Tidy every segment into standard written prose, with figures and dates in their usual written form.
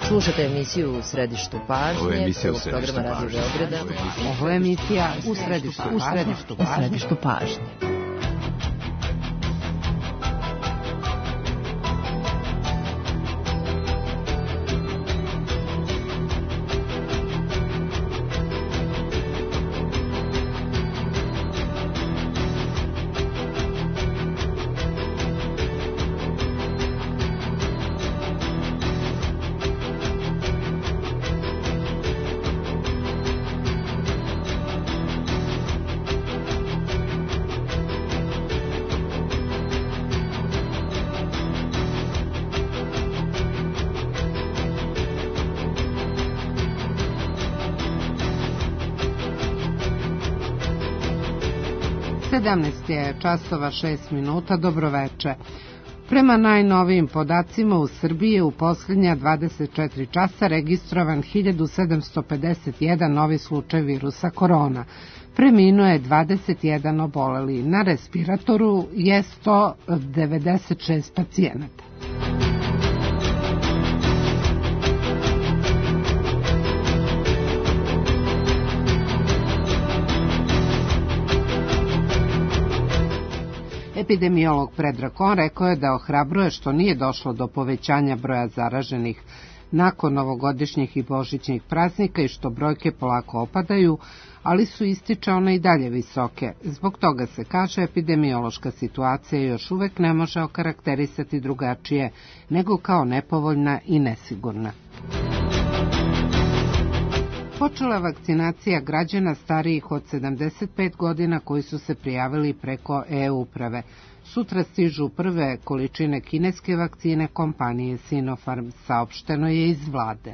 Slušate emisiju U središtu pažnje, prvog programa Radio Beograda. Ovo je emisija U središtu pažnje. Je časova 6 minuta, dobroveče. Prema najnovijim podacima u Srbiji je u posljednja 24 časa registrovan 1751 novi slučaj virusa korona. Preminuo je 21 oboleli. Na respiratoru je 196 pacijenata. Epidemiolog Predrag Kon rekao je da ohrabruje što nije došlo do povećanja broja zaraženih nakon novogodišnjih i božićnih praznika i što brojke polako opadaju, ali su ističe one i dalje visoke. Zbog toga se kaže epidemiološka situacija još uvek ne može okarakterisati drugačije nego kao nepovoljna i nesigurna. Počela vakcinacija građana starijih od 75 godina koji su se prijavili preko e-uprave. Sutra stižu prve količine kineske vakcine kompanije Sinopharm, saopšteno je iz vlade.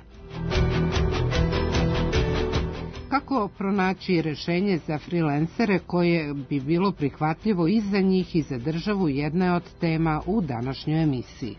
Kako pronaći rešenje za freelancere koje bi bilo prihvatljivo i za njih i za državu, jedna je od tema u današnjoj emisiji.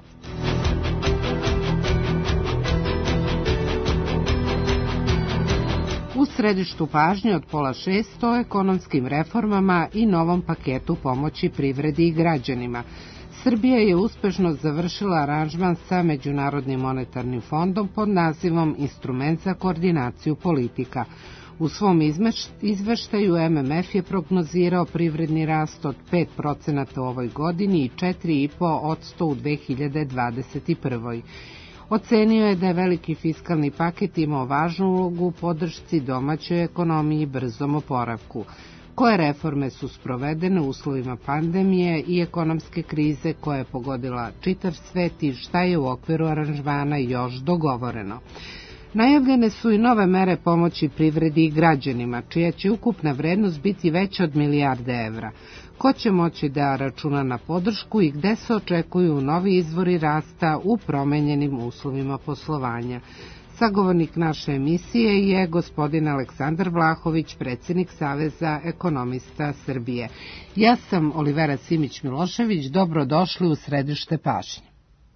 U središtu pažnje od 5:30 o ekonomskim reformama i novom paketu pomoći privredi i građanima. Srbija je uspešno završila aranžman sa Međunarodnim monetarnim fondom pod nazivom Instrument za koordinaciju politika. U svom izveštaju MMF je prognozirao privredni rast od 5% u ovoj godini i 4,5% u 2021. Ocenio je da je veliki fiskalni paket imao važnu ulogu u podršci domaćoj ekonomiji i brzom oporavku. Koje reforme su sprovedene u uslovima pandemije i ekonomske krize koja je pogodila čitav svet i šta je u okviru aranžmana još dogovoreno. Najavljene su i nove mere pomoći privredi i građanima, čija će ukupna vrednost biti veća od milijarde evra. Ko će moći da računa na podršku i gde se očekuju novi izvori rasta u promenjenim uslovima poslovanja? Sagovornik naše emisije je gospodin Aleksandar Vlahović, predsjednik Saveza ekonomista Srbije. Ja sam Olivera Simić-Milošević, dobrodošli u središte pažnje.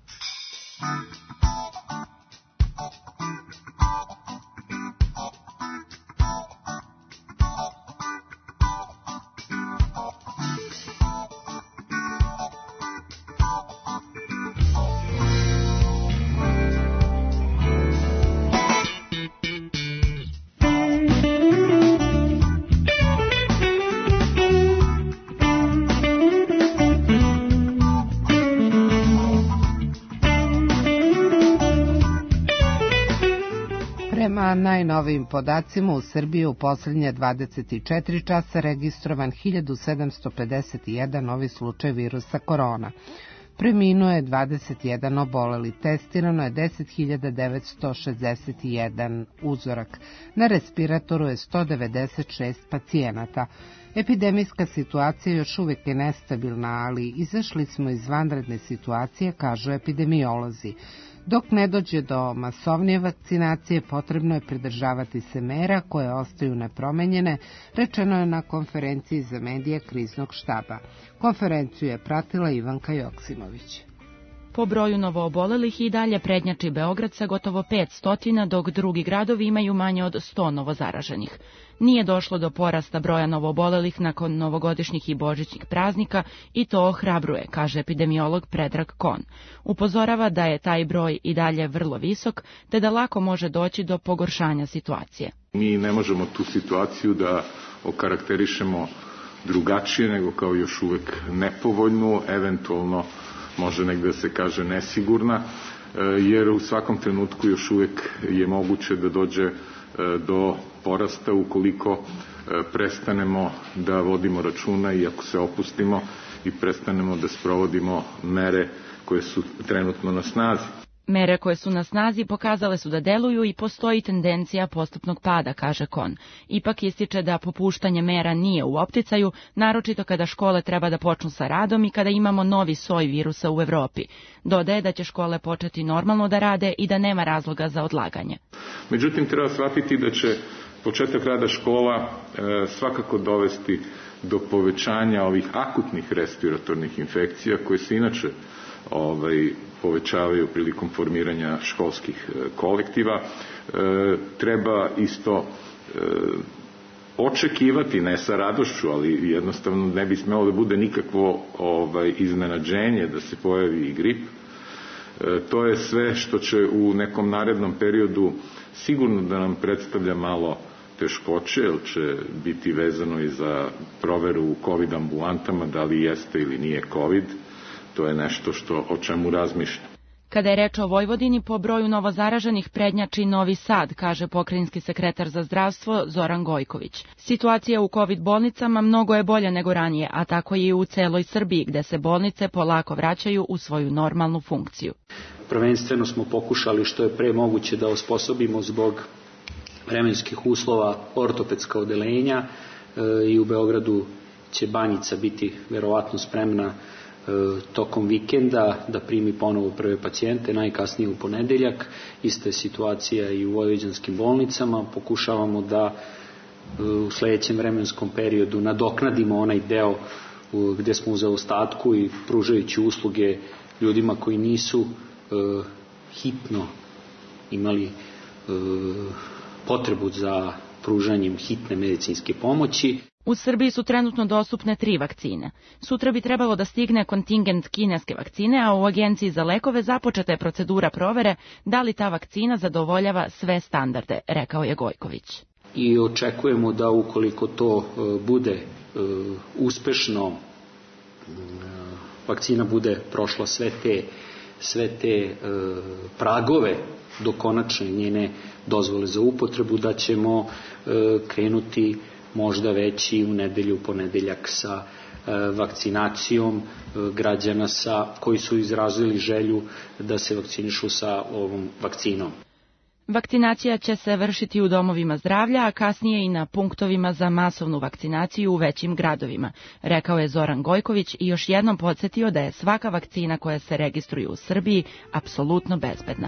Prema najnovijim podacima u Srbiji u posljednje 24 časa registrovan 1751 novi slučaj virusa korona. Preminuo je 21 oboleli, testirano je 10.961 uzorak. Na respiratoru je 196 pacijenata. Epidemijska situacija još uvijek je nestabilna, ali izašli smo iz vanredne situacije, kažu epidemiolozi. Dok ne dođe do masovnije vakcinacije, potrebno je pridržavati se mera koje ostaju nepromenjene, rečeno je na konferenciji za medije kriznog štaba. Konferenciju je pratila Ivanka Joksimović. Po broju novoobolelih i dalje prednjači Beograd sa gotovo 500, dok drugi gradovi imaju manje od 100 novozaraženih. Nije došlo do porasta broja novoobolelih nakon novogodišnjih i božićnih praznika i to ohrabruje, kaže epidemiolog Predrag Kon. Upozorava da je taj broj i dalje vrlo visok, te da lako može doći do pogoršanja situacije. Mi ne možemo tu situaciju da okarakterišemo drugačije nego kao još uvek nepovoljnu, eventualno može negde da se kaže nesigurna, jer u svakom trenutku još uvek je moguće da dođe do porasta ukoliko prestanemo da vodimo računa i ako se opustimo i prestanemo da sprovodimo mere koje su trenutno na snazi. Mere koje su na snazi pokazale su da deluju i postoji tendencija postupnog pada, kaže Kon. Ipak ističe da popuštanje mera nije u opticaju, naročito kada škole treba da počnu sa radom i kada imamo novi soj virusa u Evropi. Dodaje da će škole početi normalno da rade i da nema razloga za odlaganje. Međutim, treba shvatiti da će početak rada škola svakako dovesti do povećanja ovih akutnih respiratornih infekcija koje se inače povećavaju prilikom formiranja školskih kolektiva. Treba isto očekivati, ne sa radošću, ali jednostavno ne bi smelo da bude nikakvo iznenađenje da se pojavi i grip. To je sve što će u nekom narednom periodu sigurno da nam predstavlja malo teškoće, jer će biti vezano i za proveru u COVID ambulantama, da li jeste ili nije COVID. To je nešto o čemu razmišljam. Kada je reč o Vojvodini, po broju novozaraženih prednjači Novi Sad, kaže pokrajinski sekretar za zdravstvo Zoran Gojković. Situacija u COVID bolnicama mnogo je bolja nego ranije, a tako je i u celoj Srbiji, gde se bolnice polako vraćaju u svoju normalnu funkciju. Prvenstveno smo pokušali što je pre moguće da osposobimo zbog vremenskih uslova ortopedska odeljenja i u Beogradu će Banjica biti verovatno spremna tokom vikenda da primi ponovo prve pacijente, najkasnije u ponedeljak. Ista je situacija i u vojvođanskim bolnicama. Pokušavamo da u sledećem vremenskom periodu nadoknadimo onaj deo gde smo u zaostatku i pružajući usluge ljudima koji nisu hitno imali potrebu za pružanjem hitne medicinske pomoći. U Srbiji su trenutno dostupne 3 vakcine. Sutra bi trebalo da stigne kontingent kineske vakcine, a u Agenciji za lekove započeta je procedura provere da li ta vakcina zadovoljava sve standarde, rekao je Gojković. I očekujemo da ukoliko to bude uspešno, vakcina bude prošla sve te pragove do konačne njene dozvole za upotrebu, da ćemo krenuti možda već i u nedelju, ponedeljak sa vakcinacijom građana koji su izrazili želju da se vakcinišu sa ovom vakcinom. Vakcinacija će se vršiti u domovima zdravlja, a kasnije i na punktovima za masovnu vakcinaciju u većim gradovima, rekao je Zoran Gojković i još jednom podsjetio da je svaka vakcina koja se registruje u Srbiji apsolutno bezbedna.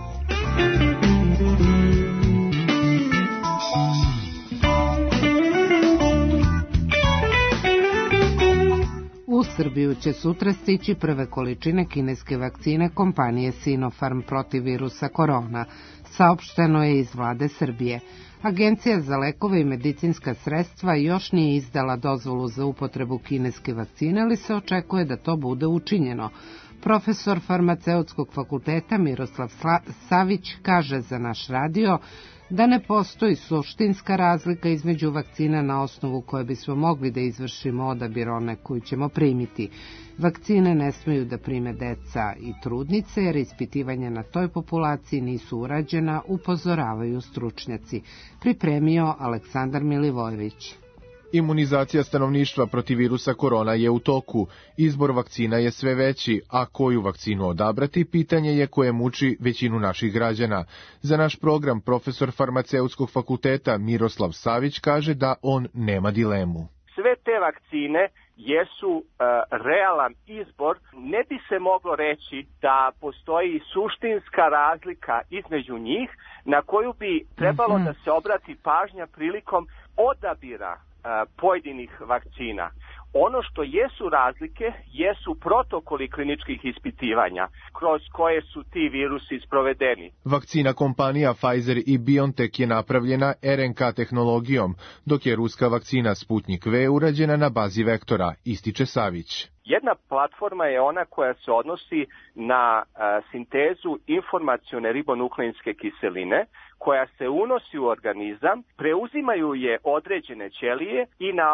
U Srbiju će sutra stići prve količine kineske vakcine kompanije Sinopharm protiv virusa korona, saopšteno je iz vlade Srbije. Agencija za lekove i medicinska sredstva još nije izdala dozvolu za upotrebu kineske vakcine, ali se očekuje da to bude učinjeno. Profesor farmaceutskog fakulteta Miroslav Savić kaže za naš radio da ne postoji suštinska razlika između vakcina na osnovu koje bismo mogli da izvršimo odabir one koju ćemo primiti. Vakcine ne smeju da prime deca i trudnice, jer ispitivanja na toj populaciji nisu urađena, upozoravaju stručnjaci. Pripremio Aleksandar Milivojević. Imunizacija stanovništva protiv virusa korona je u toku. Izbor vakcina je sve veći, a koju vakcinu odabrati, pitanje je koje muči većinu naših građana. Za naš program profesor farmaceutskog fakulteta Miroslav Savić kaže da on nema dilemu. Sve te vakcine jesu realan izbor. Ne bi se moglo reći da postoji suštinska razlika između njih na koju bi trebalo da se obrati pažnja prilikom odabira pojedinih vakcina. Ono što jesu razlike jesu protokoli kliničkih ispitivanja kroz koje su ti virusi sprovedeni. Vakcina kompanija Pfizer i BioNTech je napravljena RNK tehnologijom, dok je ruska vakcina Sputnik V urađena na bazi vektora, ističe Savić. Jedna platforma je ona koja se odnosi na sintezu informacione ribonukleinske kiseline, koja se unosi u organizam, preuzimaju je određene ćelije i na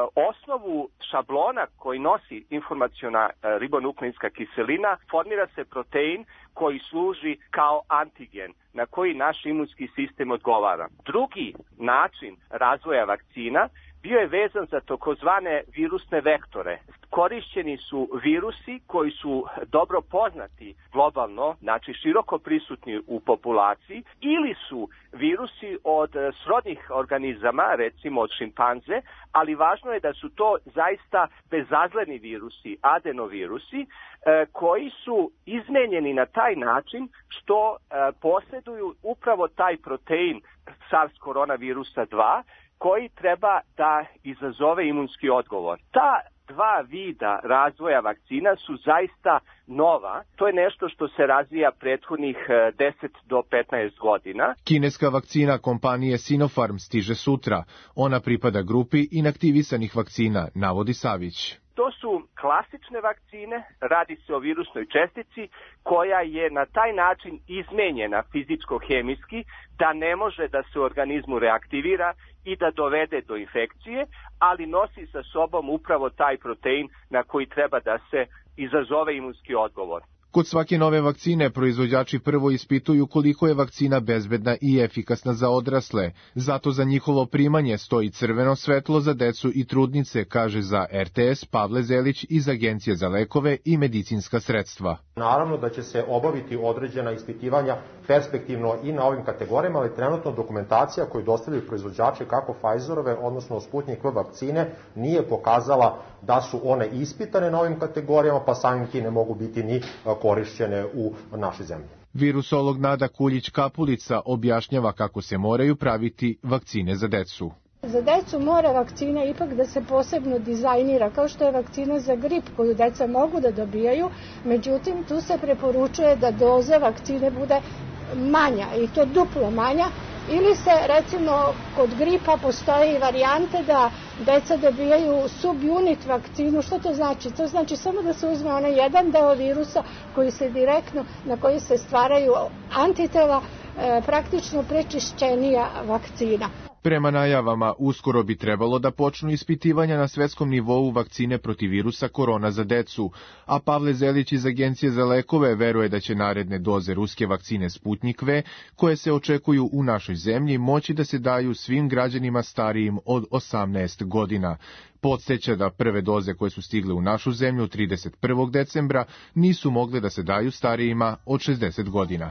osnovu šablona koji nosi informaciona ribonukleinska kiselina formira se protein koji služi kao antigen na koji naš imunski sistem odgovara. Drugi način razvoja vakcina bio je vezan za takozvane virusne vektore. Korišćeni su virusi koji su dobro poznati globalno, znači široko prisutni u populaciji, ili su virusi od srodnih organizama, recimo od šimpanze, ali važno je da su to zaista bezazleni virusi, adenovirusi, koji su izmenjeni na taj način što posjeduju upravo taj protein SARS koronavirusa 2, koji treba da izazove imunski odgovor. Ta dva vida razvoja vakcina su zaista nova. To je nešto što se razvija prethodnih 10 do 15 godina. Kineska vakcina kompanije Sinopharm stiže sutra. Ona pripada grupi inaktivisanih vakcina, navodi Savić. To su klasične vakcine, radi se o virusnoj čestici koja je na taj način izmenjena fizičko-hemijski da ne može da se u organizmu reaktivira i da dovede do infekcije, ali nosi sa sobom upravo taj protein na koji treba da se izazove imunski odgovor. Kod svake nove vakcine proizvođači prvo ispituju koliko je vakcina bezbedna i efikasna za odrasle. Zato za njihovo primanje stoji crveno svetlo za decu i trudnice, kaže za RTS Pavle Zelić iz Agencije za lekove i medicinska sredstva. Naravno da će se obaviti određena ispitivanja perspektivno i na ovim kategorijama, ali trenutno dokumentacija koju dostavljaju proizvođači kako Pfizerove, odnosno Sputnik V vakcine, nije pokazala da su one ispitane na ovim kategorijama, pa samim tim ne mogu biti ni korišćene u našoj zemlji. Virusolog Nada Kuljić-Kapulica objašnjava kako se moraju praviti vakcine za decu. Za decu mora vakcina ipak da se posebno dizajnira, kao što je vakcina za grip koju deca mogu da dobijaju, međutim tu se preporučuje da doza vakcine bude manja i to duplo manja, ili se recimo kod gripa postoje i varijante da deca dobijaju subunit vakcinu. Što to znači? To znači samo da se uzme onaj jedan deo virusa koji se direktno, na koji se stvaraju antitela, praktično prečišćenija vakcina. Prema najavama, uskoro bi trebalo da počnu ispitivanja na svetskom nivou vakcine protiv virusa korona za decu, a Pavle Zelić iz Agencije za lekove veruje da će naredne doze ruske vakcine Sputnik V, koje se očekuju u našoj zemlji, moći da se daju svim građanima starijim od 18 godina. Podsjeća da prve doze koje su stigle u našu zemlju 31. decembra nisu mogle da se daju starijima od 60 godina.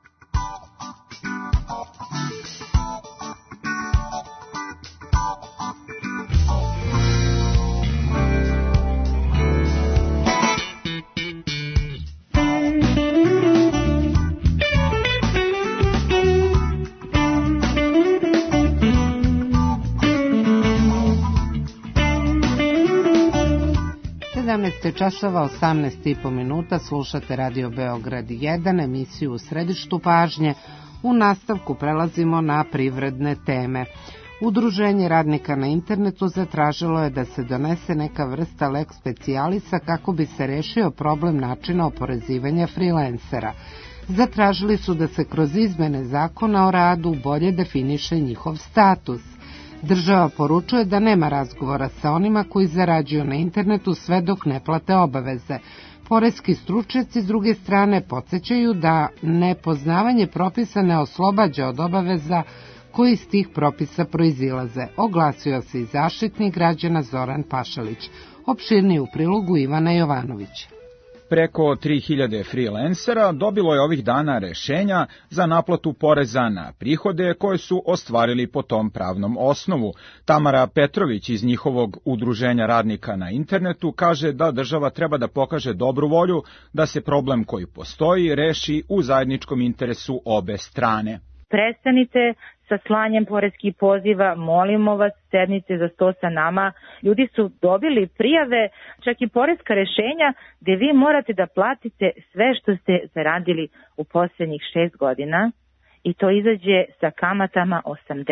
Časova 18,5 minuta, slušate Radio Beograd 1, emisiju u središtu pažnje. U nastavku prelazimo na privredne teme. Udruženje radnika na internetu zatražilo je da se donese neka vrsta lex specialisa kako bi se rešio problem načina oporezivanja freelancera. Zatražili su da se kroz izmene zakona o radu bolje definiše njihov status. Država poručuje da nema razgovora sa onima koji zarađuju na internetu sve dok ne plate obaveze. Poreski stručnjaci s druge strane podsjećaju da nepoznavanje propisa ne oslobađa od obaveza koji iz tih propisa proizilaze. Oglasio se i zaštitnik građana Zoran Pašalić. Opširnije u prilogu Ivana Jovanovića. Preko 3000 freelancera dobilo je ovih dana rešenja za naplatu poreza na prihode koje su ostvarili po tom pravnom osnovu. Tamara Petrović iz njihovog udruženja radnika na internetu kaže da država treba da pokaže dobru volju da se problem koji postoji reši u zajedničkom interesu obe strane. Prestanite sa slanjem poreskih poziva, molimo vas, sednice za sto sa nama. Ljudi su dobili prijave, čak i poreska rešenja, gde vi morate da platite sve što ste zaradili u poslednjih 6 godina i to izađe sa kamatama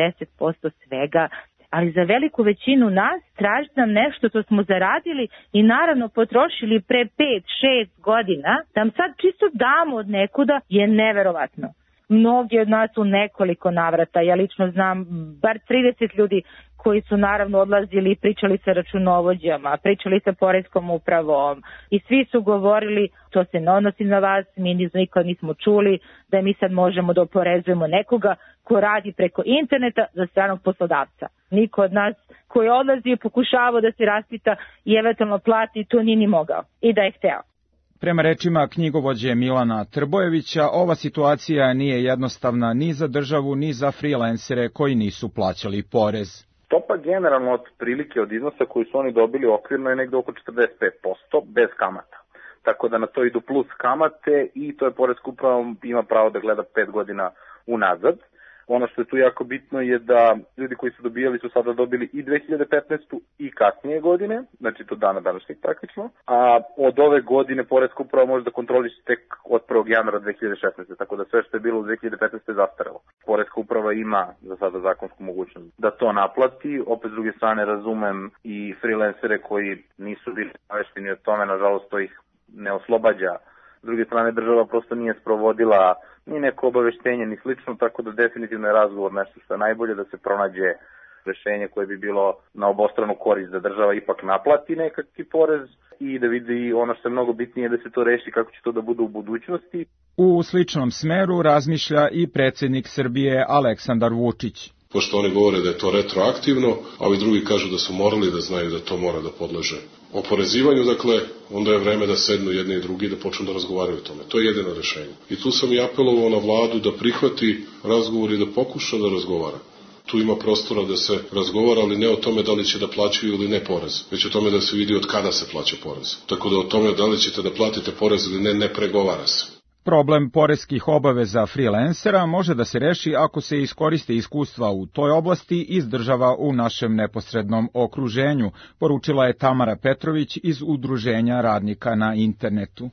80% svega. Ali za veliku većinu nas tražiti nam nešto što smo zaradili i naravno potrošili pre 5-6 godina, da nam sad čisto damo od nekuda je neverovatno. Mnogi od nas u nekoliko navrata, ja lično znam bar 30 ljudi koji su naravno odlazili i pričali sa računovođama, pričali sa poreskom upravom i svi su govorili to se ne odnosi na vas, mi nikad nismo čuli da mi sad možemo da oporezujemo nekoga ko radi preko interneta za stranog poslodavca. Niko od nas koji odlazi i pokušavao da se raspita i eventualno plati, to nije ni mogao i da je hteo. Prema rečima knjigovođe Milana Trbojevića, ova situacija nije jednostavna ni za državu, ni za freelancere koji nisu plaćali porez. Stopa generalno od prilike od iznosa koji su oni dobili okvirno je negde oko 45% bez kamata. Tako da na to idu plus kamate i to je poreska uprava ima pravo da gleda 5 godina unazad. Ono što je tu jako bitno je da ljudi koji su dobijali su sada dobili i 2015. i kasnije godine, znači to dana današnjeg praktično, a od ove godine poreska uprava može da kontroliše tek od 1. januara 2016. Tako da sve što je bilo u 2015. je zastarelo. Poreska uprava ima za sada zakonsku mogućnost da to naplati. Opet s druge strane razumem i freelancere koji nisu bili navešteni od tome, nažalost to ih ne oslobađa. S druge strane država prosto nije sprovodila ni neko obaveštenje ni slično, tako da definitivno je razgovor nešto što je najbolje, da se pronađe rešenje koje bi bilo na obostranu korist, da država ipak naplati nekakvi porez i da vidi ono što je mnogo bitnije da se to reši kako će to da bude u budućnosti. U sličnom smeru razmišlja i predsjednik Srbije Aleksandar Vučić. Pošto oni govore da je to retroaktivno, a ovi drugi kažu da su morali da znaju da to mora da podleže oporezivanju, dakle, onda je vreme da sednu jedni i drugi da počnu da razgovaraju o tome. To je jedino rešenje. I tu sam i apelovao na vladu da prihvati razgovor i da pokuša da razgovara. Tu ima prostora da se razgovara, ali ne o tome da li će da plaćaju ili ne porez, već o tome da se vidi od kada se plaća porez. Tako da o tome da li ćete da platite porez ili ne pregovara se. Problem poreskih obaveza freelancera može da se reši ako se iskoriste iskustva u toj oblasti iz država u našem neposrednom okruženju, poručila je Tamara Petrović iz Udruženja radnika na internetu.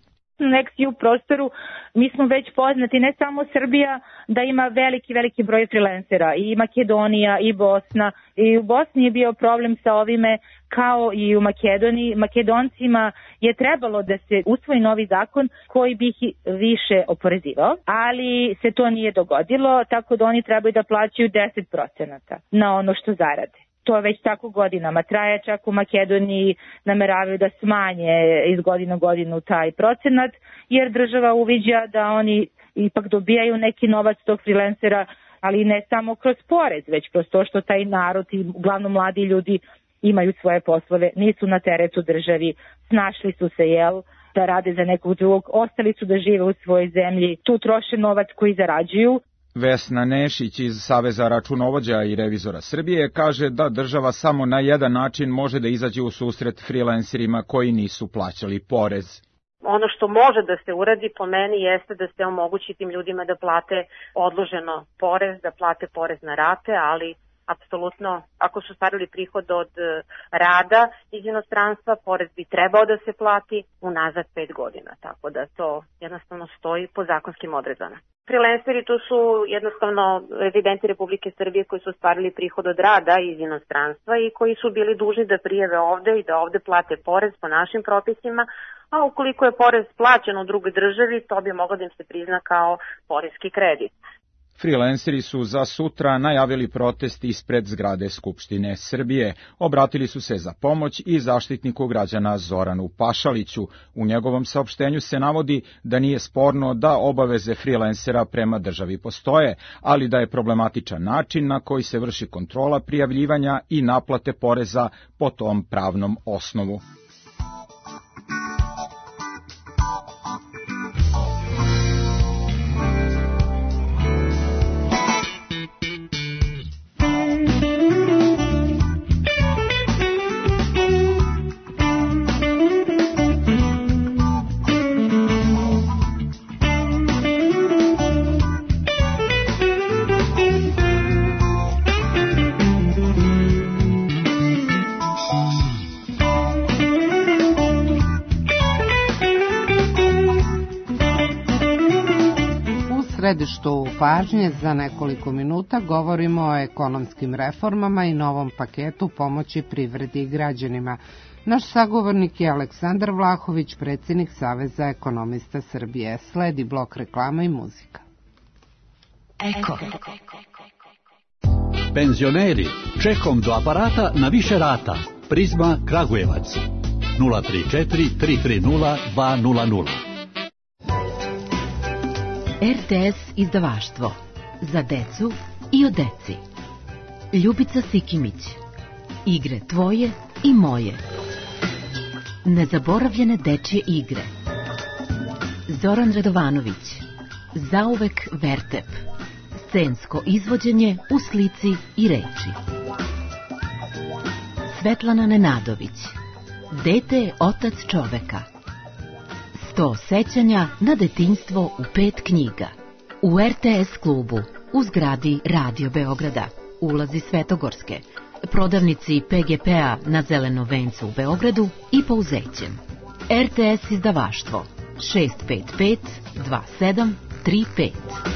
U prostoru mi smo već poznati, ne samo Srbija, da ima veliki broj freelancera, i Makedonija, i Bosna. I u Bosni je bio problem sa ovime kao i u Makedoniji. Makedoncima je trebalo da se usvoji novi zakon koji bi ih više oporezivao, ali se to nije dogodilo, tako da oni trebaju da plaćaju 10% na ono što zarade. To već tako godinama traje, čak u Makedoniji nameravaju da smanje iz godine u godinu taj procenat, jer država uviđa da oni ipak dobijaju neki novac tog freelancera, ali ne samo kroz porez, već kroz to što taj narod i uglavnom mladi ljudi imaju svoje poslove, nisu na teretu državi, snašli su se, da rade za nekog drugog, ostali su da žive u svojoj zemlji, tu troše novac koji zarađuju. Vesna Nešić iz Saveza računovođa i revizora Srbije kaže da država samo na jedan način može da izađe u susret freelancerima koji nisu plaćali porez. Ono što može da se uradi po meni jeste da se omogući tim ljudima da plate odloženo porez, da plate porez na rate, ali apsolutno, ako su stvarili prihod od rada iz inostranstva, porez bi trebao da se plati unazad 5 godina, tako da to jednostavno stoji po zakonskim odredbama. Freelanceri to su jednostavno rezidenti Republike Srbije koji su stvarili prihod od rada iz inostranstva i koji su bili dužni da prijave ovde i da ovde plate porez po našim propisima, a ukoliko je porez plaćen u drugoj državi, to bi moglo da im se prizna kao poreski kredit. Freelanceri su za sutra najavili protest ispred zgrade Skupštine Srbije. Obratili su se za pomoć i zaštitniku građana Zoranu Pašaliću. U njegovom saopštenju se navodi da nije sporno da obaveze freelancera prema državi postoje, ali da je problematičan način na koji se vrši kontrola prijavljivanja i naplate poreza po tom pravnom osnovu. središtu pažnje za nekoliko minuta govorimo o ekonomskim reformama i novom paketu pomoći privredi i građanima. Naš sagovornik je Aleksandar Vlahović, predsjednik Saveza ekonomista Srbije. Sledi blok reklama i muzika. Eko. Penzioneri, čekom do aparata na više rata. Prizma Kragujevac. 034 330 200. RTS izdavaštvo. Za decu i o deci. Ljubica Sikimić. Igre tvoje i moje. Nezaboravljene dečje igre. Zoran Radovanović. Zauvek Vertep. Scensko izvođenje u slici i reči. Svetlana Nenadović. Dete je otac čoveka. 100 sećanja na detinjstvo u 5 knjiga. U RTS klubu, u zgradi Radio Beograda, ulazi Svetogorske, prodavnici PGP-a na Zelenom vencu u Beogradu i Pouzećem. RTS izdavaštvo 655 2735.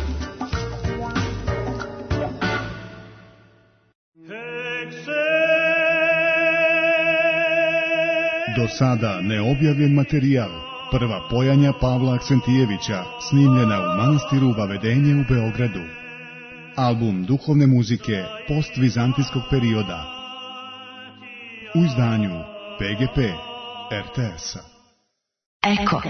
Do sada neobjavljen materijal. Prva pojanja Pavla Aksentijevića, snimljena u manastiru Vavedenje u Beogradu. Album duhovne muzike postvizantijskog perioda. U izdanju PGP RTS-a. Eko.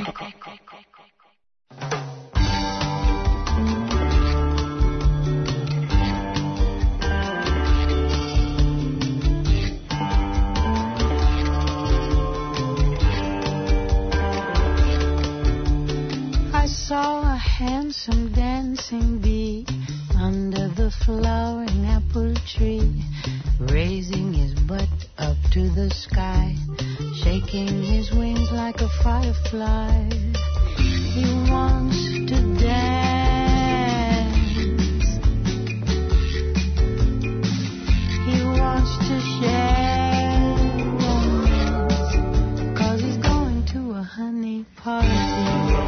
Saw a handsome dancing bee under the flowering apple tree, raising his butt up to the sky, shaking his wings like a firefly. He wants to dance. He wants to share romance, 'cause he's going to a honey party.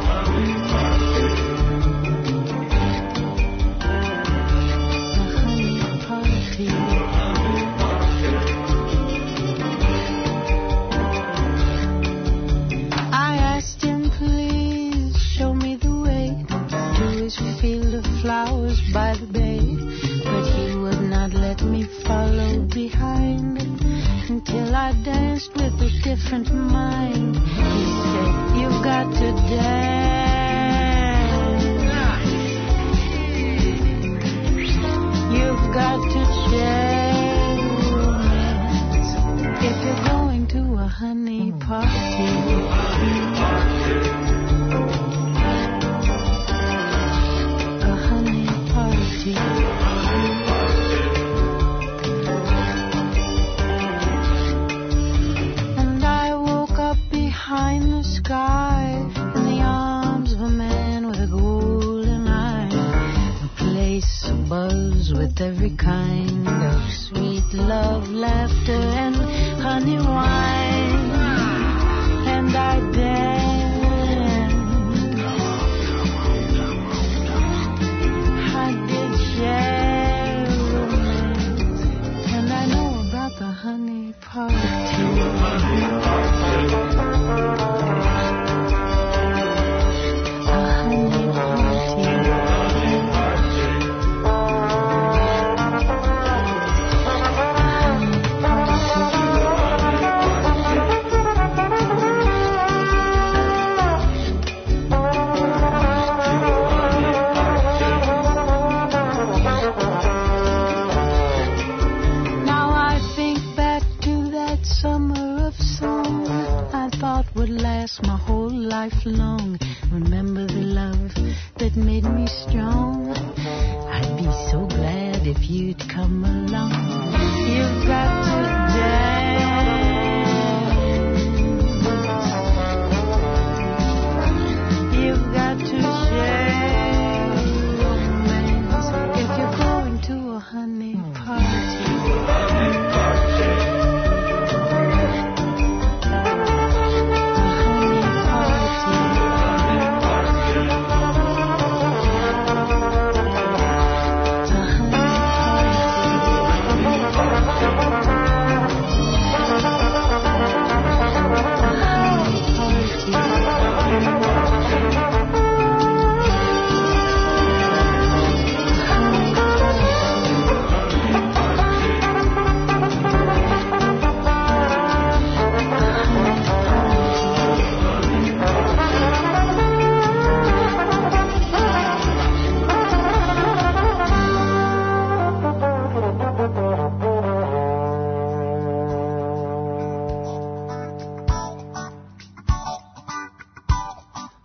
Flowers by the bay, but he would not let me follow behind until I danced with a different mind. He said, "You've got to dance. You've got to share romance if you're going to a honey party." And I woke up behind the sky in the arms of a man with a golden eye, a place abuzz with every kind of sweet love, laughter, and honey wine. And I danced. I did share romance, and I know about the honey party. A honey party. A honey party.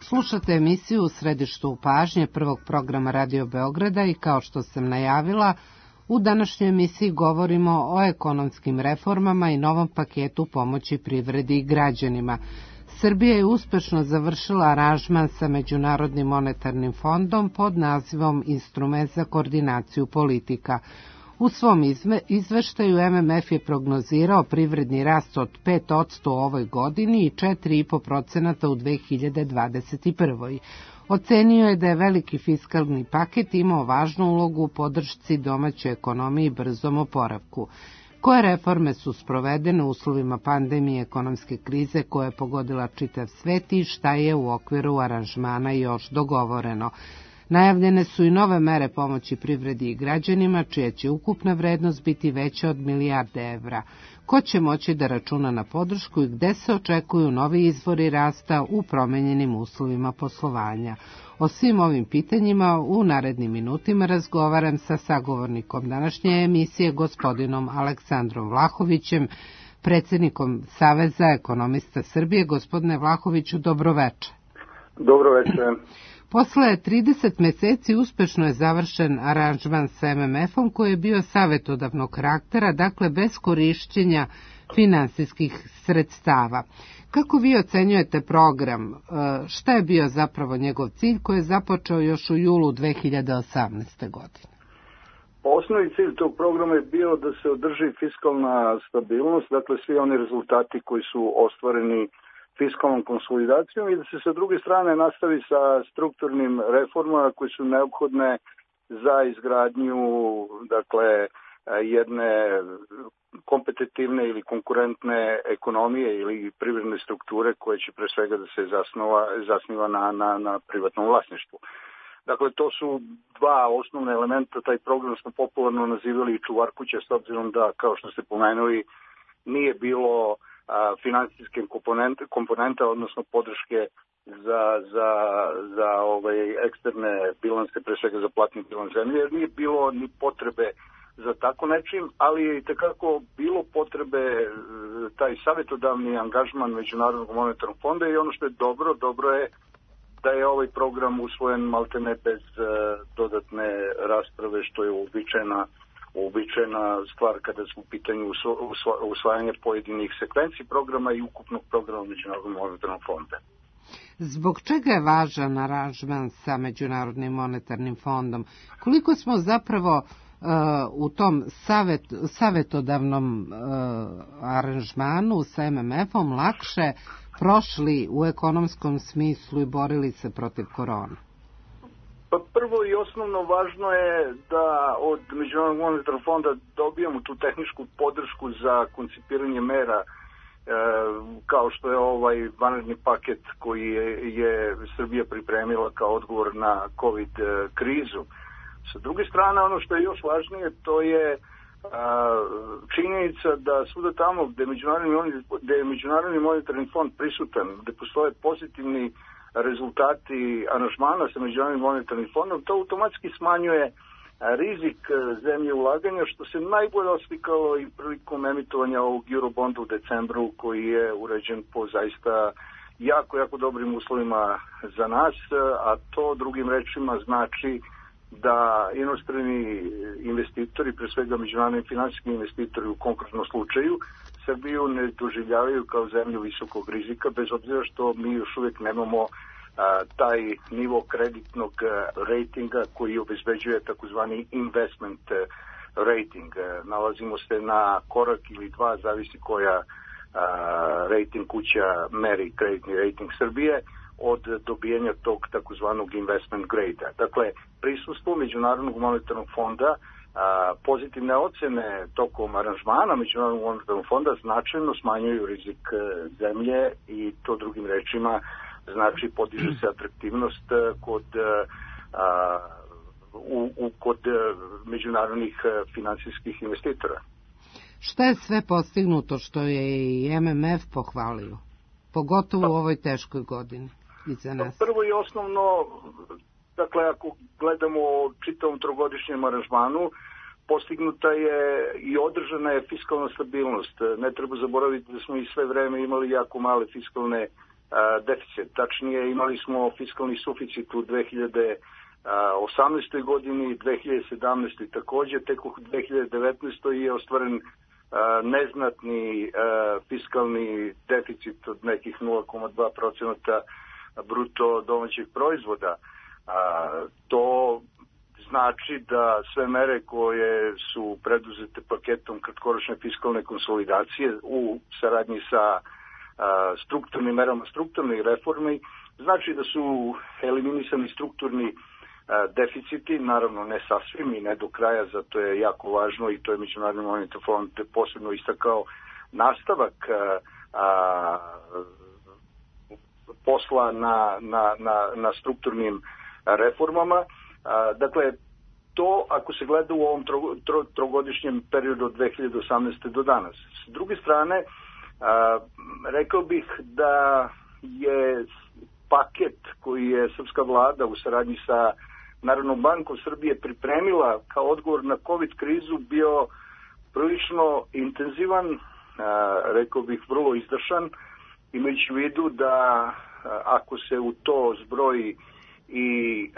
Slušate emisiju U središtu pažnje prvog programa Radio Beograda i kao što sam najavila, u današnjoj emisiji govorimo o ekonomskim reformama i novom paketu pomoći privredi i građanima. Srbija je uspešno završila aranžman sa Međunarodnim monetarnim fondom pod nazivom Instrument za koordinaciju politika. U svom izveštaju MMF je prognozirao privredni rast od 5% u ovoj godini i 4,5% u 2021. Ocenio je da je veliki fiskalni paket imao važnu ulogu u podršci domaćoj ekonomiji i brzom oporavku. Koje reforme su sprovedene u uslovima pandemije i ekonomske krize koja je pogodila čitav svet i šta je u okviru aranžmana još dogovoreno? Najavljene su i nove mere pomoći privredi i građanima, čija će ukupna vrednost biti veća od milijarde evra. Ko će moći da računa na podršku i gde se očekuju novi izvori rasta u promenjenim uslovima poslovanja? O svim ovim pitanjima u narednim minutima razgovaram sa sagovornikom današnje emisije, gospodinom Aleksandrom Vlahovićem, predsjednikom Saveza ekonomista Srbije. Gospodine Vlahoviću, dobroveče. Dobroveče. Posle 30 meseci uspešno je završen aranžman sa MMF-om koji je bio savjetodavnog karaktera, dakle bez korišćenja finansijskih sredstava. Kako vi ocenjujete program? Šta je bio zapravo njegov cilj koji je započeo još u julu 2018. godine? Osnovni cilj tog programa je bio da se održi fiskalna stabilnost, dakle svi oni rezultati koji su ostvareni fiskalnom konsolidacijom i da se sa druge strane nastavi sa strukturnim reformama koje su neophodne za izgradnju jedne kompetitivne ili konkurentne ekonomije ili privredne strukture koje će pre svega da se zasniva na privatnom vlasništvu. Dakle, to su dva osnovne elementa. Taj program smo popularno nazivali čuvar kuće, s obzirom da, kao što ste pomenuli, nije bilo finansijske komponente, odnosno podrške za eksterne bilanse, pre svega za platni bilans zemlje, jer nije bilo ni potrebe za tako nečim, ali je i tekako bilo potrebe taj savjetodavni angažman Međunarodnog monetarnog fonda i ono što je dobro je da je ovaj program usvojen maltene bez dodatne rasprave, što je uobičajena stvar kada su u pitanju usvajanje pojedinih sekvenci programa i ukupnog programa Međunarodnog monetarnog fonda. Zbog čega je važan aranžman sa Međunarodnim monetarnim fondom? Koliko smo zapravo u tom savjetodavnom aranžmanu sa MMF-om lakše prošli u ekonomskom smislu i borili se protiv korona? Pa prvo i osnovno važno je da od Međunarodnog monetarnog fonda dobijamo tu tehničku podršku za koncipiranje mera kao što je ovaj vanredni paket koji je Srbija pripremila kao odgovor na COVID krizu. Sa druge strane, ono što je još važnije, to je činjenica da svuda tamo gde je Međunarodni monetarni fond prisutan, gde postoje pozitivni rezultati aranžmana sa Međunarodnim monetarnim fondom, to automatski smanjuje rizik zemlje ulaganja, što se najbolje oslikalo i prilikom emitovanja ovog Eurobonda u decembru, koji je uređen po zaista jako dobrim uslovima za nas, a to drugim rečima znači da inostrani investitori, pre svega međunarodni finansijski investitori u konkretnom slučaju, Srbiju ne doživljavaju kao zemlju visokog rizika, bez obzira što mi još uvijek nemamo taj nivo kreditnog ratinga koji obezbeđuje takozvani investment rating. Nalazimo se na korak ili dva, zavisi koja rating kuća meri kreditni rating Srbije, od dobijanja tog takozvanog investment grade-a. Dakle, prisustvo Međunarodnog monetarnog fonda, pozitivne ocene tokom aranžmana Međunarodnog monetarnog fonda značajno smanjuju rizik zemlje i to drugim rečima znači podiže se atraktivnost kod međunarodnih finansijskih investitora. Šta je sve postignuto što je i MMF pohvalio, pogotovo u ovoj teškoj godini iza nas? Prvo i osnovno, dakle, ako gledamo čitavom trogodišnjem aranžmanu, postignuta je i održana je fiskalna stabilnost. Ne treba zaboraviti da smo i sve vreme imali jako male fiskalne deficit. Tačnije, imali smo fiskalni suficit u 2018. godini, 2017. takođe, tek u 2019. je ostvaren neznatni fiskalni deficit od nekih 0,2% bruto domaćeg proizvoda. To znači da sve mere koje su preduzete paketom kratkoročne fiskalne konsolidacije u saradnji sa strukturnim merama strukturnih reformi, znači da su eliminisani strukturni deficiti, naravno ne sasvim i ne do kraja, zato je jako važno i to je Međunarodni monetarni fond posebno istakao nastavak posla na strukturnim reformama. Dakle, to ako se gleda u ovom trogodišnjem periodu od 2018. do danas. S druge strane, rekao bih da je paket koji je srpska vlada u saradnji sa Narodnom bankom Srbije pripremila kao odgovor na COVID krizu bio prilično intenzivan, rekao bih vrlo izdašan, imajući u vidu da ako se u to zbroji i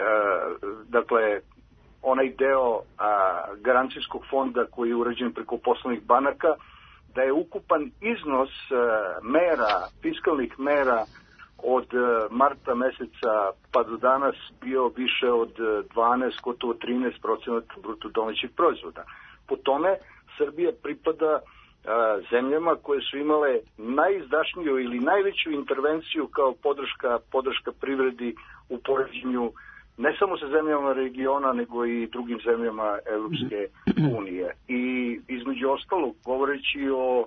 dakle onaj deo garancijskog fonda koji je urađen preko poslovnih banaka, da je ukupan iznos mera, fiskalnih mera od marta meseca pa do danas bio više od 12, gotovo 13% bruto domaćeg proizvoda. Po tome Srbija pripada zemljama koje su imale najizdašniju ili najveću intervenciju kao podrška privredi u poređenju ne samo sa zemljama regiona, nego i drugim zemljama Evropske unije. I između ostalog, govoreći o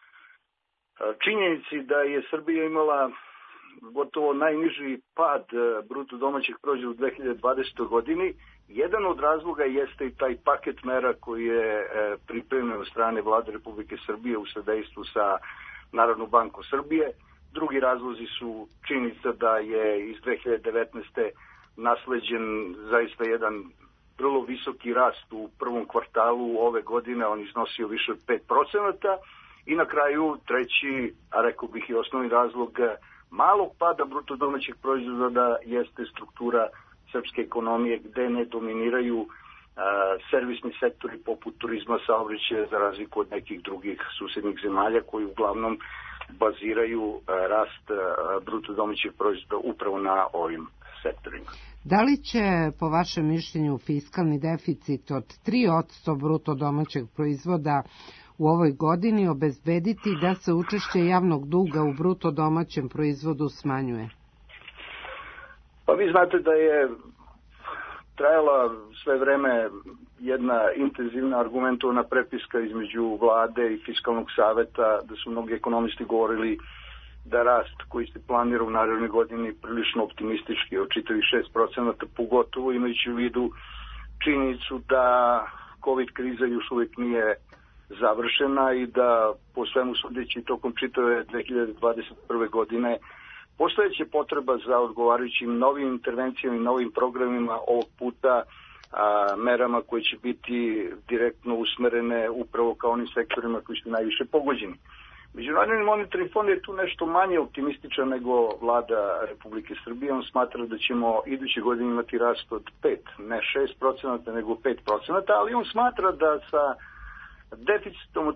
činjenici da je Srbija imala gotovo najniži pad bruto domaćeg proizvoda u 2020. godini, jedan od razloga jeste i taj paket mera koji je pripremljen od strane Vlade Republike Srbije u sadejstvu sa Narodnom bankom Srbije. Drugi razlozi su činjenica da je iz 2019. nasleđen zaista jedan vrlo visoki rast u prvom kvartalu ove godine, on iznosio više od 5%, i na kraju treći, a rekao bih i osnovni razlog malog pada bruto domaćeg proizvoda jeste struktura srpske ekonomije gde ne dominiraju servisni sektori poput turizma, saobraćaja, za razliku od nekih drugih susednih zemalja koji uglavnom baziraju rast bruto domaćeg proizvoda upravo na ovim sektorima. Da li će, po vašem mišljenju, fiskalni deficit od 3% bruto domaćeg proizvoda u ovoj godini obezbediti da se učešće javnog duga u bruto domaćem proizvodu smanjuje? Pa vi znate da je trajala sve vreme jedna intenzivna argumentovana prepiska između vlade i fiskalnog saveta, da su mnogi ekonomisti govorili da rast koji se planira u narednoj godini prilično optimistički, od čitavih 6%, pogotovo imajući u vidu činjenicu da COVID kriza još uvijek nije završena i da po svemu sudeći tokom čitave 2021. godine postojeće potreba za odgovarajućim novim intervencijama i novim programima, ovog puta merama koje će biti direktno usmerene upravo kao onim sektorima koji su najviše pogođeni. Međunarodni monetarni fond je tu nešto manje optimističan nego vlada Republike Srbije. On smatra da ćemo iduće godine imati rast od 5, ne 6%, nego 5%, ali on smatra da sa deficitom od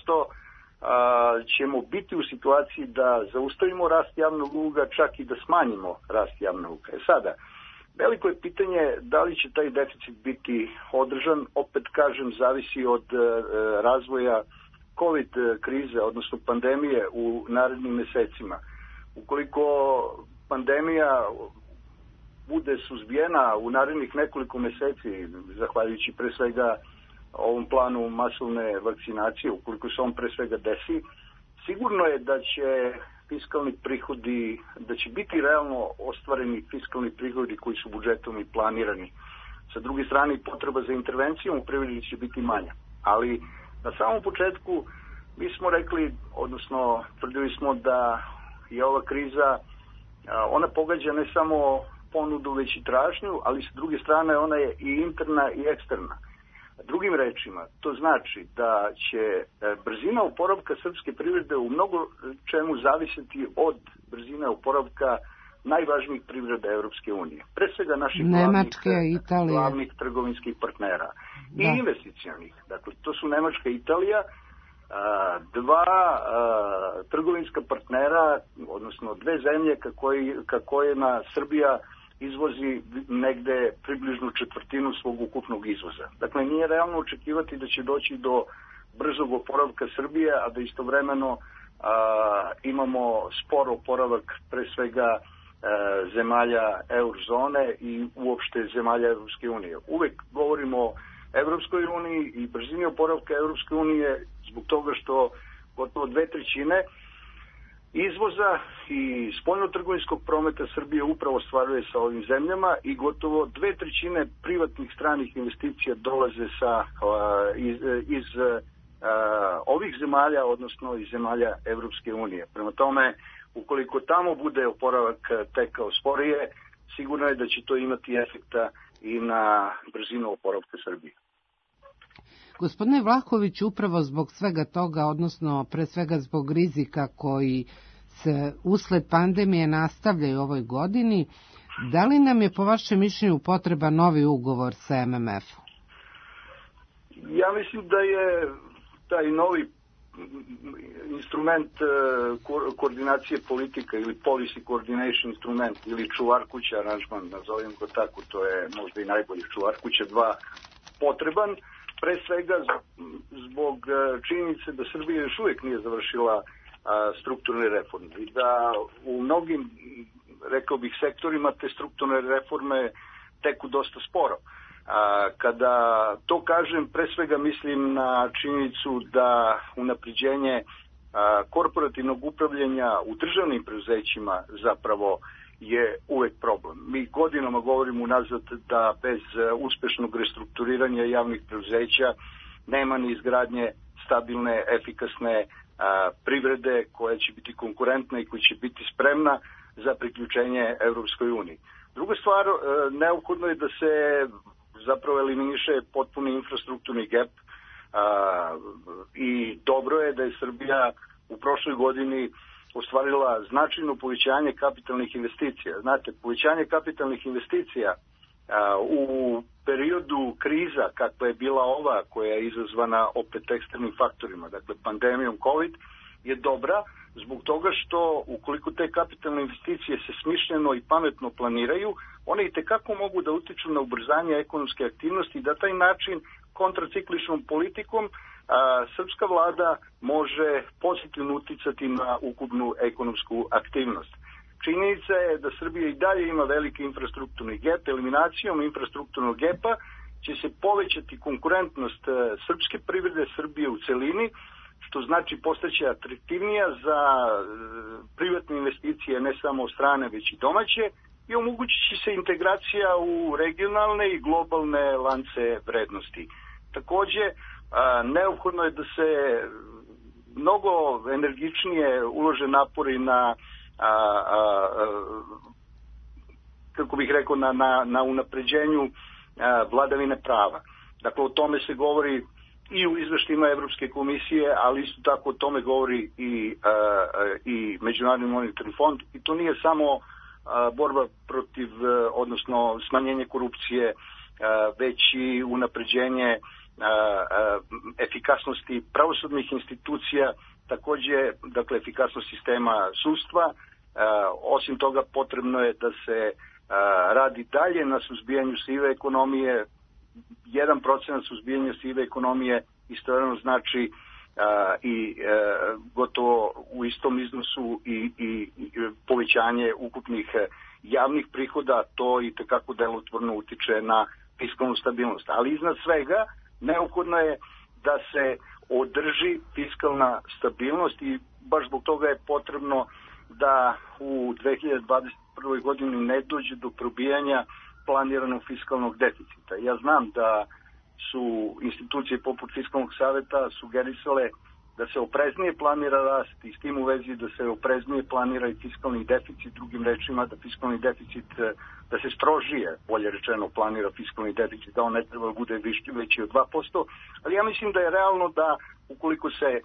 3% ćemo biti u situaciji da zaustavimo rast javnog duga, čak i da smanjimo rast javnog duga. Sada, veliko je pitanje da li će taj deficit biti održan, opet kažem, zavisi od razvoja COVID krize, odnosno pandemije u narednim mesecima. Ukoliko pandemija bude suzbijena u narednih nekoliko meseci, zahvaljujući pre svega ovom planu masovne vakcinacije, ukoliko se on pre svega desi, sigurno je da će fiskalni prihodi, da će biti realno ostvareni fiskalni prihodi koji su budžetom i planirani. Sa druge strane, potreba za intervencijom u privredi će biti manja. Ali na samom početku mi smo rekli, odnosno tvrdili smo da je ova kriza, ona pogađa ne samo ponudu, već i tražnju, ali sa druge strane ona je i interna i eksterna. Drugim rečima, to znači da će brzina oporavka srpske privrede u mnogo čemu zavisiti od brzine oporavka najvažnijih privreda Evropske unije. Pre svega naših glavnih trgovinskih partnera i investicionih. Dakle, to su Nemačka i Italija, dva trgovinska partnera, odnosno dve zemlje kako je na Srbija izvozi negde približno četvrtinu svog ukupnog izvoza. Dakle, nije realno očekivati da će doći do brzog oporavka Srbije, a da istovremeno imamo spor oporavak pre svega zemalja eurozone i uopšte zemalja Evropske unije. Uvek govorimo o Evropskoj uniji i brzini oporavka Evropske unije zbog toga što gotovo 2/3 izvoza i spoljnotrgovinskog prometa Srbije upravo ostvaruje sa ovim zemljama i gotovo 2/3 privatnih stranih investicija dolaze iz ovih zemalja, odnosno iz zemalja Evropske unije. Prema tome, ukoliko tamo bude oporavak tekao sporije, sigurno je da će to imati efekta i na brzinu oporavka Srbije. Gospodine Vlahović, upravo zbog svega toga, odnosno pre svega zbog rizika koji se usled pandemije nastavljaju u ovoj godini, da li nam je po vašem mišljenju potreba novi ugovor sa MMF-om? Ja mislim da je taj novi instrument koordinacije politika ili policy coordination instrument ili čuvarkuća aranžman, nazovem ga tako, to je možda i najbolji čuvarkuća 2 potreban, pre svega zbog činjenice da Srbija još uvijek nije završila strukturne reforme i da u mnogim, rekao bih, sektorima te strukturne reforme teku dosta sporo. Kada to kažem, pre svega mislim na činjenicu da unapređenje korporativnog upravljanja u državnim preduzećima zapravo je uvek problem. Mi godinama govorimo unazad da bez uspešnog restrukturiranja javnih preduzeća nema ni izgradnje stabilne, efikasne privrede koja će biti konkurentna i koja će biti spremna za priključenje Evropskoj uniji. Druga stvar, neophodno je da se zapravo eliminiše potpuni infrastrukturni gap i dobro je da je Srbija u prošloj godini ostvarila značajno povećanje kapitalnih investicija. Znate, povećanje kapitalnih investicija u periodu kriza kakva je bila ova, koja je izazvana opet eksternim faktorima, dakle pandemijom COVID, je dobra zbog toga što ukoliko te kapitalne investicije se smišljeno i pametno planiraju, one i tekako mogu da utiču na ubrzanje ekonomske aktivnosti i da taj način kontracikličnom politikom srpska vlada može pozitivno uticati na ukupnu ekonomsku aktivnost. Činjenica je da Srbija i dalje ima veliki infrastrukturni gap. Eliminacijom infrastrukturnog gepa će se povećati konkurentnost srpske privrede, Srbije u celini, što znači postaće atraktivnija za privatne investicije, ne samo strane, već i domaće, i omogućit će se integracija u regionalne i globalne lance vrednosti. Takođe, neophodno je da se mnogo energičnije ulože napori na kako bih rekao, na unapređenju vladavine prava. Dakle, o tome se govori i u izveštima Evropske komisije, ali isto tako o tome govori i Međunarodni monetarni fond. I to nije samo borba protiv, odnosno smanjenje korupcije, već i unapređenje efikasnosti pravosudnih institucija, takođe, dakle, efikasnost sistema sudstva. Osim toga, potrebno je da se radi dalje na suzbijanju sive ekonomije. 1% suzbijanja sive ekonomije istovremeno znači i gotovo u istom iznosu i povećanje ukupnih javnih prihoda. To i tekako delotvorno utiče na fiskalnu stabilnost. Ali iznad svega neophodno je da se održi fiskalna stabilnost i baš zbog toga je potrebno da u 2021. godini ne dođe do probijanja planiranog fiskalnog deficita. Ja znam da su institucije poput Fiskalnog saveta sugerisale da se opreznije planira rast i s tim u vezi da se opreznije planira i fiskalni deficit, drugim rečima da fiskalni deficit, da se strožije, bolje rečeno, planira fiskalni deficit, da on ne treba bude veći od 2%, ali ja mislim da je realno da ukoliko se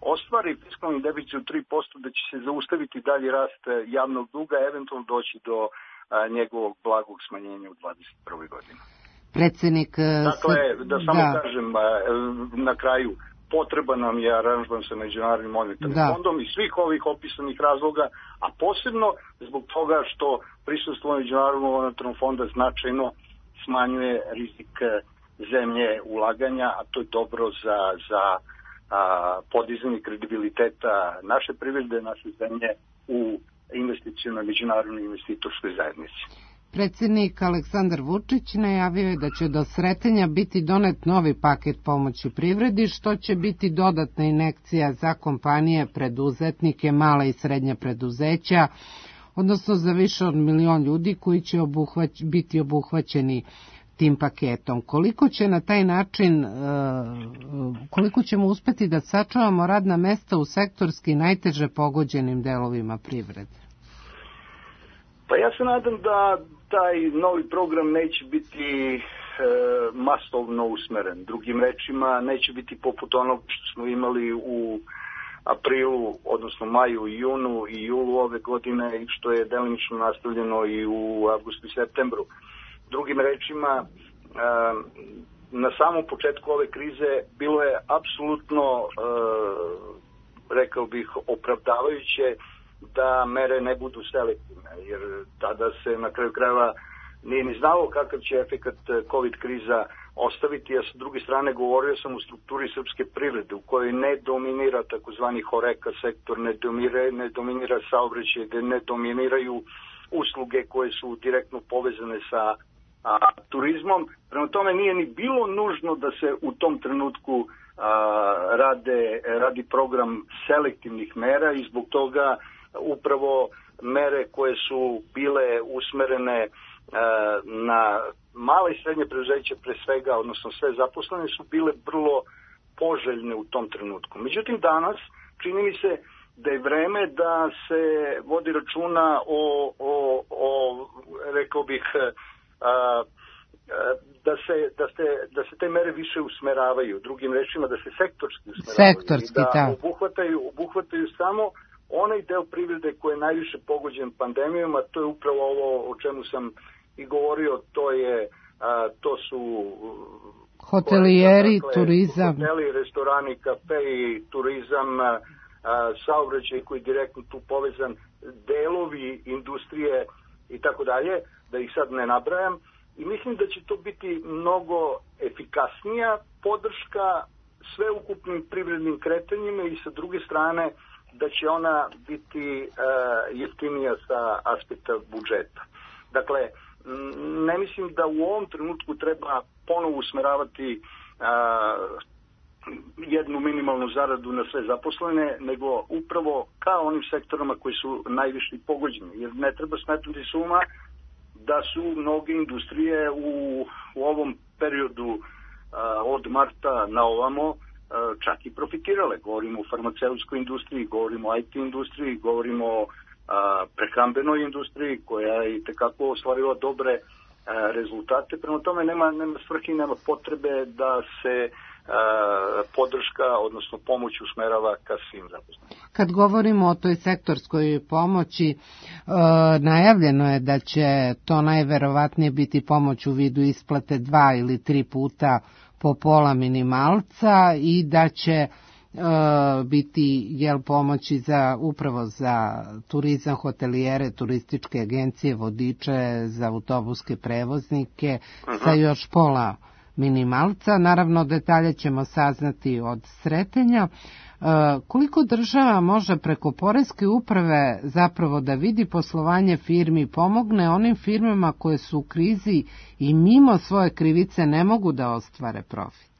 ostvari fiskalni deficit od 3%, da će se zaustaviti dalji rast javnog duga, eventualno doći do njegovog blagog smanjenja u 2021. godini. Predsednik... Dakle, da samo kažem na kraju, potreban nam je aranžman sa Međunarodnim monetarnim fondom i svih ovih opisanih razloga, a posebno zbog toga što prisustvo Međunarodnog monetarnog fonda značajno smanjuje rizik zemlje ulaganja, a to je dobro za podizanje kredibiliteta naše privrede, naše zemlje u investicionoj međunarodnoj investitorskoj zajednici. Predsjednik Aleksandar Vučić najavio je da će do Sretenja biti donet novi paket pomoći privredi, što će biti dodatna injekcija za kompanije, preduzetnike, mala i srednja preduzeća, odnosno za više od 1 milion ljudi koji će biti obuhvaćeni tim paketom. Koliko će na taj način, koliko ćemo uspeti da sačuvamo radna mesta u sektorski najteže pogođenim delovima privrede? Pa ja se nadam da taj novi program neće biti masovno usmeren. Drugim rečima, neće biti poput onog što smo imali u aprilu, odnosno maju, junu i julu ove godine i što je delimično nastavljeno i u avgustu i septembru. Drugim rečima, na samom početku ove krize bilo je apsolutno, rekao bih, opravdavajuće da mere ne budu selektivne, jer tada se na kraju krajeva nije ni znalo kakav će efekat COVID kriza ostaviti, a sa druge strane govorio sam o strukturi srpske privrede u kojoj ne dominira takozvani horeka sektor, ne dominira saobraćaj, ne dominiraju usluge koje su direktno povezane sa turizmom. Prema tome nije ni bilo nužno da se u tom trenutku radi program selektivnih mera i zbog toga upravo mere koje su bile usmerene na mala i srednje preduzeća pre svega, odnosno sve zaposlene, su bile vrlo poželjne u tom trenutku. Međutim, danas čini mi se da je vreme da se vodi računa o rekao bih, da se te mere više usmeravaju, drugim rečima da se sektorski usmeravaju, obuhvataju samo onaj deo privrede koji je najviše pogođen pandemijom, a to je upravo ovo o čemu sam i govorio, to su hotelijeri, turizam, hoteli, restorani, kafeji, turizam, saobraćaj koji je direktno tu povezan, delovi industrije i tako dalje, da ih sad ne nabrajam. I mislim da će to biti mnogo efikasnija podrška sveukupnim privrednim kretanjima i sa druge strane da će ona biti jeftinija sa aspekta budžeta. Dakle, ne mislim da u ovom trenutku treba ponovo usmeravati jednu minimalnu zaradu na sve zaposlene, nego upravo kao onim sektorama koji su najviše pogođeni. Jer ne treba smetnuti suma da su mnoge industrije u ovom periodu od marta na ovamo čak i profitirale. Govorimo o farmaceutskoj industriji, govorimo o IT industriji, govorimo o prehrambenoj industriji koja je i tekako ostvarila dobre rezultate. Prema tome nema svrhe i nema potrebe da se podrška, odnosno pomoć usmerava ka svim zaposlenima. Kad govorimo o toj sektorskoj pomoći, najavljeno je da će to najverovatnije biti pomoć u vidu isplate 2 ili 3 puta po pola minimalca i da će biti pomoći upravo za turizam, hotelijere, turističke agencije, vodiče, za autobuske prevoznike sa još pola minimalca. Naravno, detalje ćemo saznati od Sretenja. Koliko država može preko poreske uprave zapravo da vidi poslovanje firmi, pomogne onim firmama koje su u krizi i mimo svoje krivice ne mogu da ostvare profit?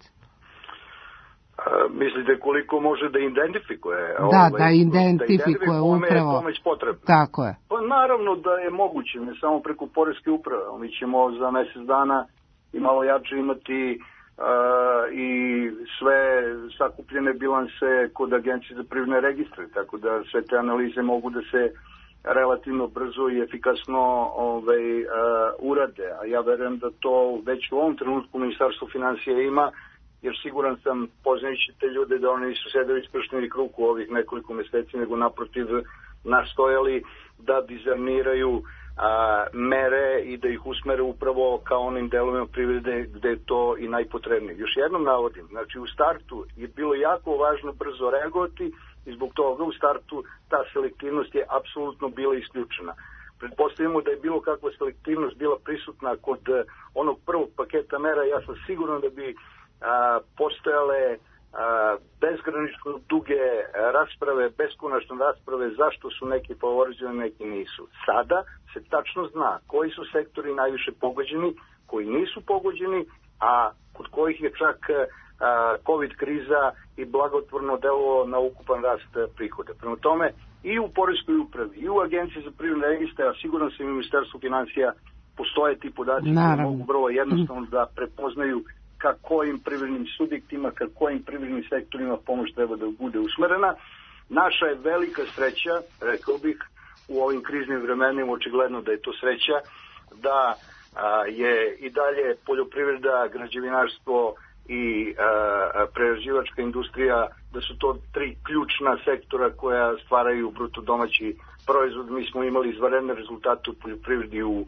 Mislite koliko može da identifikuje? Da identifikuje upravo. Pomoć potrebna. Tako je. Pa naravno da je moguće, ne samo preko poreske uprave. Mi ćemo za mjesec dana i malo jače imati i sve sakupljene bilanse kod Agencije za privredne registre, tako da sve te analize mogu da se relativno brzo i efikasno urade. A ja verujem da to već u ovom trenutku Ministarstvo finansija ima jer siguran sam, poznajući te ljude, da oni nisu sedeli ispršteni kruku ovih nekoliko meseci, nego naprotiv nastojali da dizajniraju mere i da ih usmere upravo kao onim delovima privrede gde je to i najpotrebnije. Još jednom navodim, znači u startu je bilo jako važno brzo reagovati i zbog toga u startu ta selektivnost je apsolutno bila isključena. Pretpostavimo da je bilo kakva selektivnost bila prisutna kod onog prvog paketa mera, ja sam siguran da bi postojale bezgranično duge rasprave, beskonačne rasprave zašto su neki favorizovani, neki nisu. Sada se tačno zna koji su sektori najviše pogođeni, koji nisu pogođeni, a kod kojih je čak COVID kriza i blagotvorno delovalo na ukupan rast prihoda. Prema tome, i u poreskoj upravi, i u Agenciji za privredne registre, a siguran sam i u Ministarstvu finansija, postoje ti podaci koji mogu vrlo jednostavno da prepoznaju ka kojim privrednim subjektima, ka kojim privrednim sektorima pomoć treba da bude usmerena. Naša je velika sreća, rekao bih, u ovim kriznim vremenima, očigledno da je to sreća, da je i dalje poljoprivreda, građevinarstvo i prerađivačka industrija, da su to tri ključna sektora koja stvaraju bruto domaći proizvod. Mi smo imali izvanredne rezultate u poljoprivredi u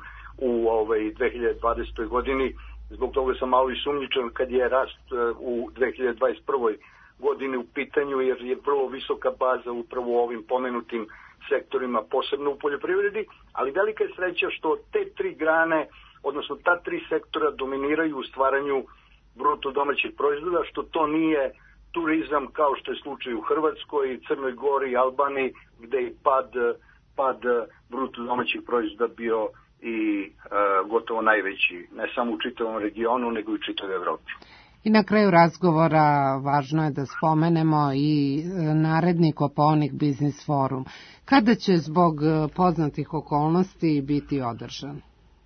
2020. godini. Zbog toga sam malo i sumnjičan kad je rast u 2021. godini u pitanju, jer je vrlo visoka baza upravo u ovim pomenutim sektorima, posebno u poljoprivredi, ali velika je sreća što te tri grane, odnosno ta tri sektora dominiraju u stvaranju bruto domaćih proizvoda, što to nije turizam kao što je slučaj u Hrvatskoj, Crnoj Gori i Albaniji, gde je pad bruto domaćih proizvoda bio i gotovo najveći, ne samo u čitavom regionu, nego i u čitavoj Evropi. I na kraju razgovora važno je da spomenemo i naredni Kopaonik Biznis Forum. Kada će zbog poznatih okolnosti biti održan?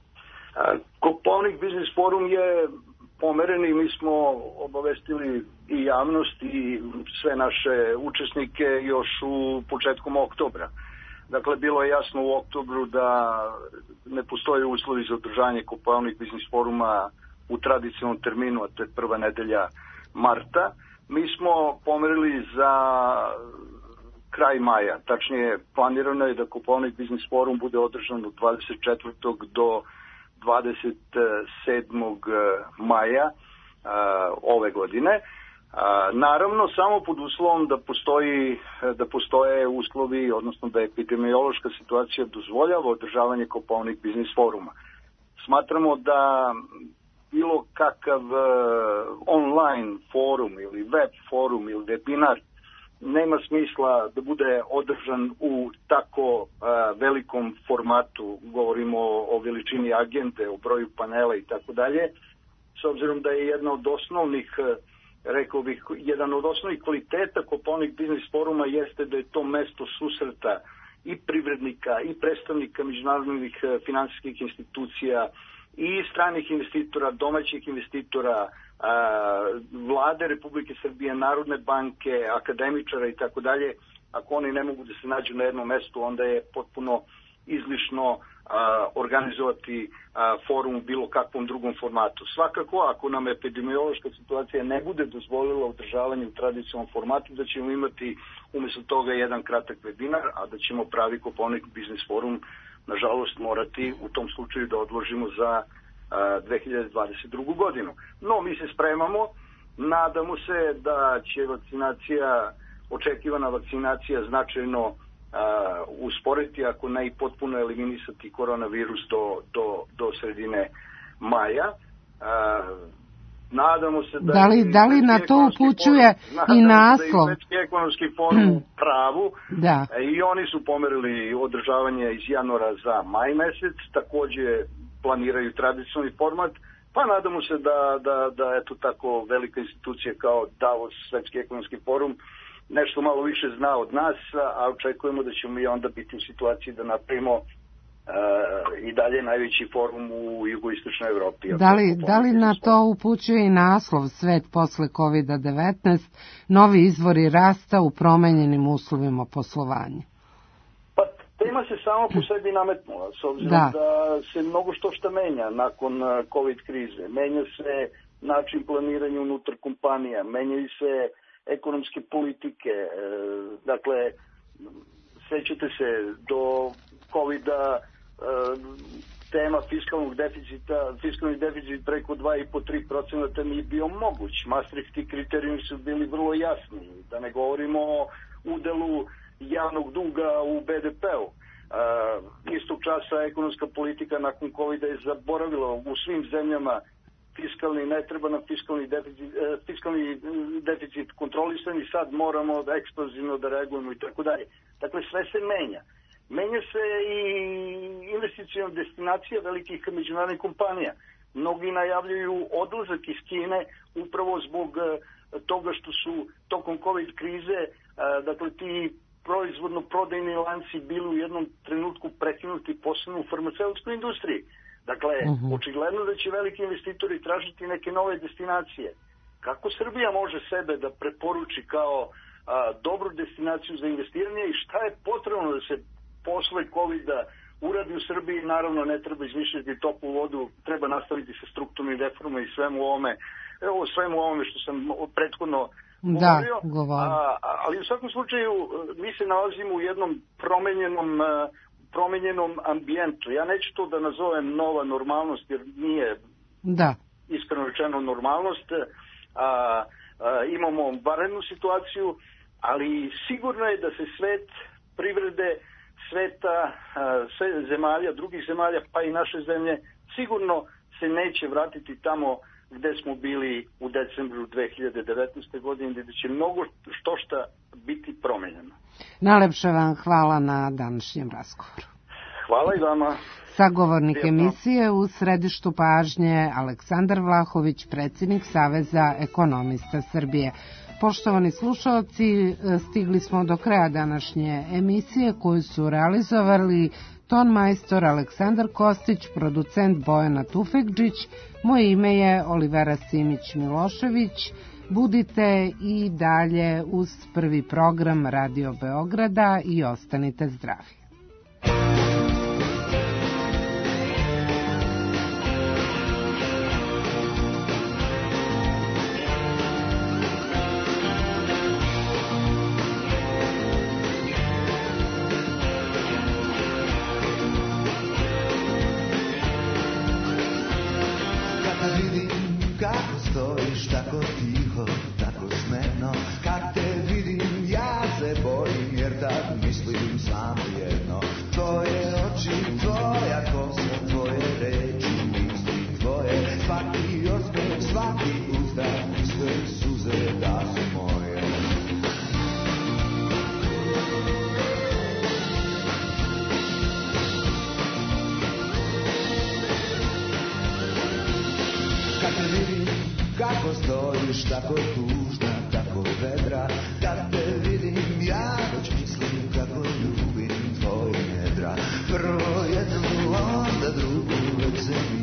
Kopaonik Biznis Forum je pomeren i mi smo obavestili i javnost i sve naše učesnike još u početkom oktobra. Dakle, bilo je jasno u oktobru da ne postoje uslovi za održanje Kopaonik Biznis Foruma u tradicionalnom terminu, a to je prva nedelja marta. Mi smo pomerili za kraj maja. Tačnije, planirano je da Kopaonik Biznis Forum bude održan od 24. do 27. maja ove godine. Naravno, samo pod uslovom da postoje uslovi, odnosno da epidemiološka situacija dozvoljava održavanje Kopaonik Biznis Foruma. Smatramo da bilo kakav online forum ili web forum ili webinar nema smisla da bude održan u tako velikom formatu, govorimo o veličini agende, o broju panela i tako dalje, s obzirom da je jedna od osnovnih, rekao bih, jedan od osnovnih kvaliteta Kopaonik Biznis Foruma jeste da je to mesto susreta i privrednika i predstavnika međunarodnih finansijskih institucija i stranih investitora, domaćih investitora, vlade Republike Srbije, Narodne banke, akademičara i tako dalje. Ako oni ne mogu da se nađu na jednom mestu, onda je potpuno izlišno organizovati forum u bilo kakvom drugom formatu. Svakako, ako nam epidemiološka situacija ne bude dozvolila održavanje u tradicionalnom formatu, da ćemo imati umjesto toga jedan kratak webinar, a da ćemo pravi Kopaonik Biznis Forum nažalost morati u tom slučaju da odložimo za 2022. godinu. No, mi se spremamo, nadamo se da će očekivana vakcinacija značajno usporiti, ako ne i potpuno eliminisati koronavirus do sredine maja. Nadamo se da li na to upućuje i naslov? Da je Svetski ekonomski forum u pravu. Da. I oni su pomerili održavanje iz januara za maj mesec, takođe planiraju tradicionalni format, pa nadamo se da eto tako velika institucija kao Davos, Svetski ekonomski forum, nešto malo više zna od nas, a očekujemo da ćemo i onda biti u situaciji da napravimo i dalje najveći forum u jugoistočnoj Evropi. Da li na to upućuje i naslov Svet posle COVID-19, novi izvori rasta u promenjenim uslovima poslovanja? Pa tema se samo po sebi nametnula, s obzirom da se mnogo što menja nakon COVID krize. Menja se način planiranja unutar kompanija, menjaju se ekonomske politike, dakle, sećate se do COVID-a, tema fiskalnog deficita, fiskalni deficit preko 2,5-3% nije bio moguć. Maastrichtski kriterijumi su bili vrlo jasni, da ne govorimo o udelu javnog duga u BDP-u. Istog časa ekonomska politika nakon COVID-a je zaboravila u svim zemljama fiskalni, ne treba nam fiskalni deficit kontrolisan i sad moramo da eksplozivno da reagujemo i tako dalje. Dakle, sve se menja. Menja se i investicijona destinacija velikih međunarodnih kompanija. Mnogi najavljuju odlazak iz Kine upravo zbog toga što su tokom COVID krize, dakle, ti proizvodno-prodajni lanci bili u jednom trenutku prekinuti, posebno u farmaceutskoj industriji. Dakle, očigledno da će veliki investitori tražiti neke nove destinacije. Kako Srbija može sebe da preporuči kao dobru destinaciju za investiranje i šta je potrebno da se posle COVID-a uradi u Srbiji? Naravno, ne treba izmišljati toplu vodu, treba nastaviti sa strukturnim reformama i svemu ovome što sam prethodno govorio. Ali u svakom slučaju mi se nalazimo u jednom promenjenom ambijentu. Ja neću to da nazovem nova normalnost, jer nije iskreno rečeno normalnost. Imamo vanrednu situaciju, ali sigurno je da se svet privrede, sveta, zemalja, drugih zemalja, pa i naše zemlje, sigurno se neće vratiti tamo gde smo bili u decembru 2019. godine, gde će mnogo šta biti promenjeno. Najlepše vam hvala na današnjem razgovoru. Hvala i vama. Sagovornik emisije u središtu pažnje Aleksandar Vlahović, predsjednik Saveza ekonomista Srbije. Poštovani slušalci, stigli smo do kraja današnje emisije koju su realizovali ton majstor Aleksandar Kostić, producent Bojana Tufekđić, moje ime je Olivera Simić-Milošević. Budite i dalje uz prvi program Radio Beograda i ostanite zdravi. Tako tiho, tako smeno, kad te vidim ja se bojim, jer tad mislim samo jedno. Tvoje oči, tvoja kosa, tvoje reči, misli tvoje, svaki osmeh, svaki uzdah, sve suze da su moje. Kad te vidim kako stojiš, tako tužna, tako vedra, kad te vidim ja već mislim kako ljubim tvoje nedra. Prvo jednu, onda drugu, već se